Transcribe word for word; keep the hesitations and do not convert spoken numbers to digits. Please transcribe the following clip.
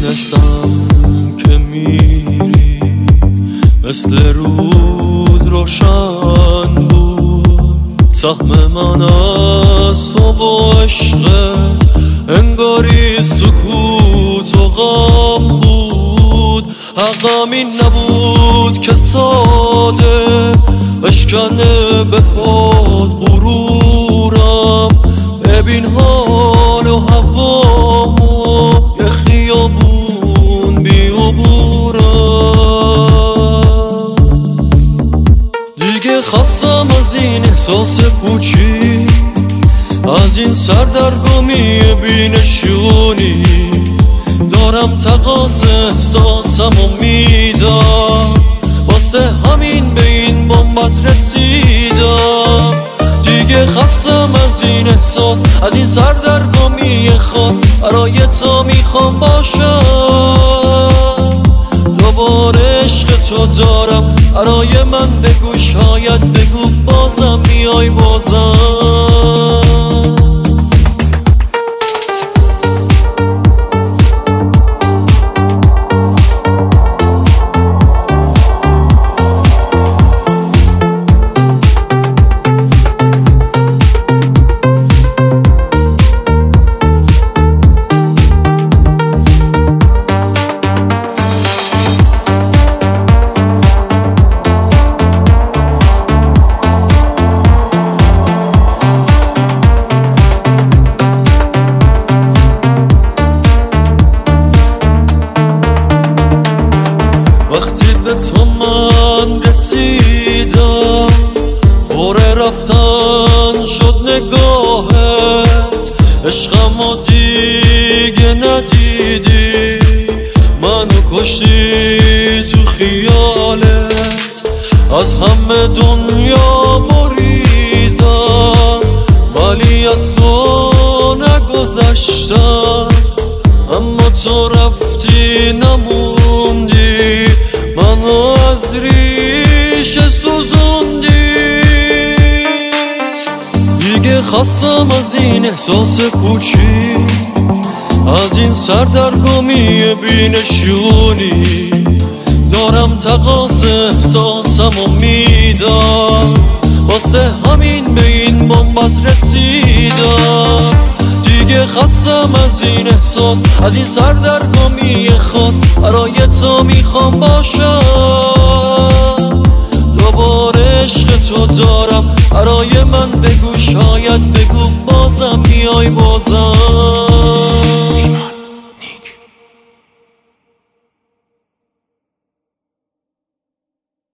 میدونستم که میری، مثل روز روشن بود. سهم من از تو و عشقت انگاری سکوت و غم بود. حقم این نبود که ساده بشکنه به پاد غرورم. ببین حال و هوامو یه خیابون بی عبورم. دیگه خستم از این احساس پوچی، از این سردرگمی بینشونی. دارم تقاض احساسم و میدم، واسه همین به این بنبست رسیدم. دیگه خستم از این احساس، از این سردرگمی خاص. برای تو میخوام باشم، دوباره عشق تو دارم. برای من بگو، شاید بگو بازم میای بازم. به تو من رسیدم، بره رفتن شد نگاهت. عشقمو دیگه ندیدی، منو کشتی تو خیالت. از همه دنیا بریدم ولی از تو نگذشتم. اما تو رفتی نموندی، منو از ریشه سوزوندی. دیگه خستم از این احساس پوچی، از این سردرگمی بینشونی. دارم تقاض احساسم و میدم، واسه همین به این بنبست رسیدم. دیگه خستم از این احساس، از این سردرگمی خاص. برای تو میخوام باشم، دوباره عشق تو دارم. برای من بگو، شاید بگو بازم میای بازم.